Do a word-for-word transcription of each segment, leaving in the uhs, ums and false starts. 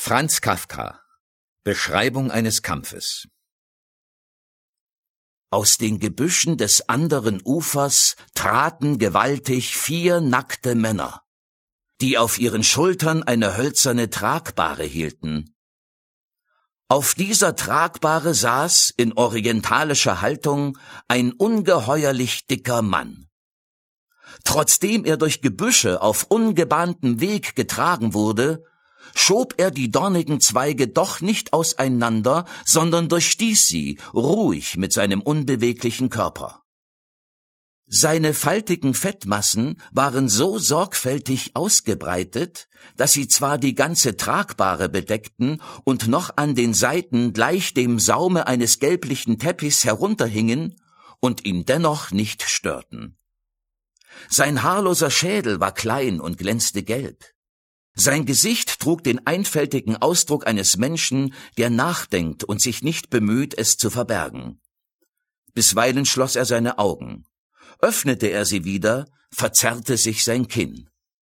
Franz Kafka. Beschreibung eines Kampfes. Aus den Gebüschen des anderen Ufers traten gewaltig vier nackte Männer, die auf ihren Schultern eine hölzerne Tragbahre hielten. Auf dieser Tragbahre saß in orientalischer Haltung ein ungeheuerlich dicker Mann. Trotzdem er durch Gebüsche auf ungebahntem Weg getragen wurde, schob er die dornigen Zweige doch nicht auseinander, sondern durchstieß sie, ruhig mit seinem unbeweglichen Körper. Seine faltigen Fettmassen waren so sorgfältig ausgebreitet, dass sie zwar die ganze Tragbahre bedeckten und noch an den Seiten gleich dem Saume eines gelblichen Teppichs herunterhingen und ihn dennoch nicht störten. Sein haarloser Schädel war klein und glänzte gelb. Sein Gesicht trug den einfältigen Ausdruck eines Menschen, der nachdenkt und sich nicht bemüht, es zu verbergen. Bisweilen schloss er seine Augen. Öffnete er sie wieder, verzerrte sich sein Kinn.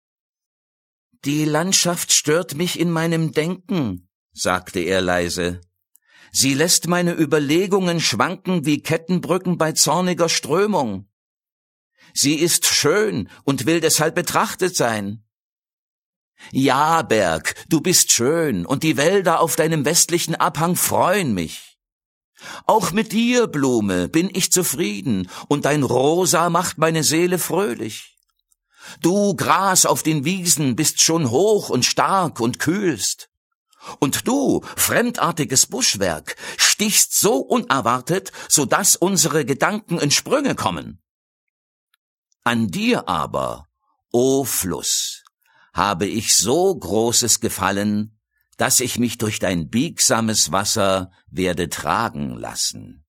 »Die Landschaft stört mich in meinem Denken«, sagte er leise. »Sie lässt meine Überlegungen schwanken wie Kettenbrücken bei zorniger Strömung. Sie ist schön und will deshalb betrachtet sein. Ja, Berg, du bist schön, und die Wälder auf deinem westlichen Abhang freuen mich. Auch mit dir, Blume, bin ich zufrieden, und dein Rosa macht meine Seele fröhlich. Du, Gras auf den Wiesen, bist schon hoch und stark und kühlst. Und du, fremdartiges Buschwerk, stichst so unerwartet, so dass unsere Gedanken in Sprünge kommen. An dir aber, o Fluss, habe ich so großes Gefallen, dass ich mich durch dein biegsames Wasser werde tragen lassen.«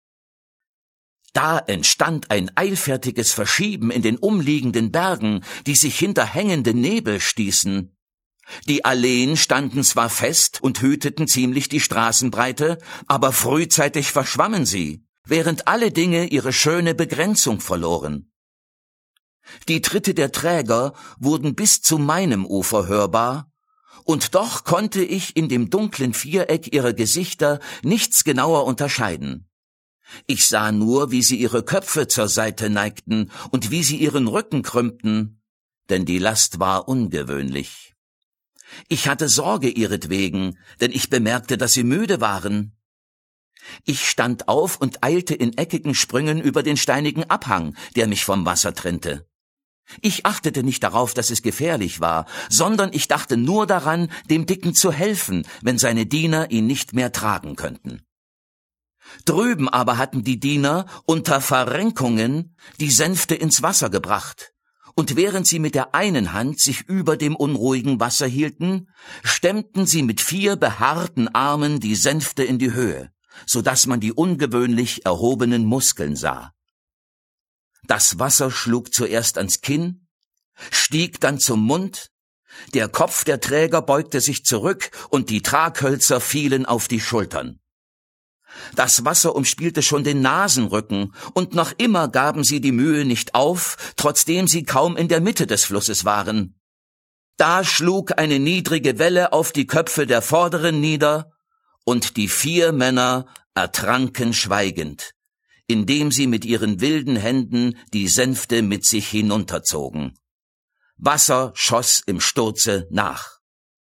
Da entstand ein eilfertiges Verschieben in den umliegenden Bergen, die sich hinter hängende Nebel stießen. Die Alleen standen zwar fest und hüteten ziemlich die Straßenbreite, aber frühzeitig verschwammen sie, während alle Dinge ihre schöne Begrenzung verloren. Die Tritte der Träger wurden bis zu meinem Ufer hörbar, und doch konnte ich in dem dunklen Viereck ihrer Gesichter nichts genauer unterscheiden. Ich sah nur, wie sie ihre Köpfe zur Seite neigten und wie sie ihren Rücken krümmten, denn die Last war ungewöhnlich. Ich hatte Sorge ihretwegen, denn ich bemerkte, dass sie müde waren. Ich stand auf und eilte in eckigen Sprüngen über den steinigen Abhang, der mich vom Wasser trennte. Ich achtete nicht darauf, dass es gefährlich war, sondern ich dachte nur daran, dem Dicken zu helfen, wenn seine Diener ihn nicht mehr tragen könnten. Drüben aber hatten die Diener unter Verrenkungen die Sänfte ins Wasser gebracht, und während sie mit der einen Hand sich über dem unruhigen Wasser hielten, stemmten sie mit vier behaarten Armen die Sänfte in die Höhe, so dass man die ungewöhnlich erhobenen Muskeln sah. Das Wasser schlug zuerst ans Kinn, stieg dann zum Mund, der Kopf der Träger beugte sich zurück und die Traghölzer fielen auf die Schultern. Das Wasser umspielte schon den Nasenrücken, und noch immer gaben sie die Mühe nicht auf, trotzdem sie kaum in der Mitte des Flusses waren. Da schlug eine niedrige Welle auf die Köpfe der Vorderen nieder, und die vier Männer ertranken schweigend, indem sie mit ihren wilden Händen die Sänfte mit sich hinunterzogen. Wasser schoss im Sturze nach.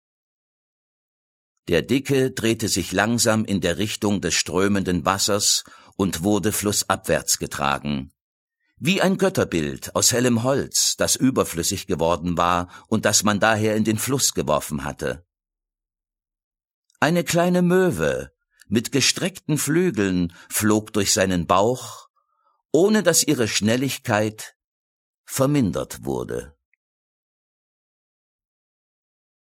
Der Dicke drehte sich langsam in der Richtung des strömenden Wassers und wurde flussabwärts getragen. Wie ein Götterbild aus hellem Holz, das überflüssig geworden war und das man daher in den Fluss geworfen hatte. Eine kleine Möwe mit gestreckten Flügeln flog durch seinen Bauch, ohne dass ihre Schnelligkeit vermindert wurde.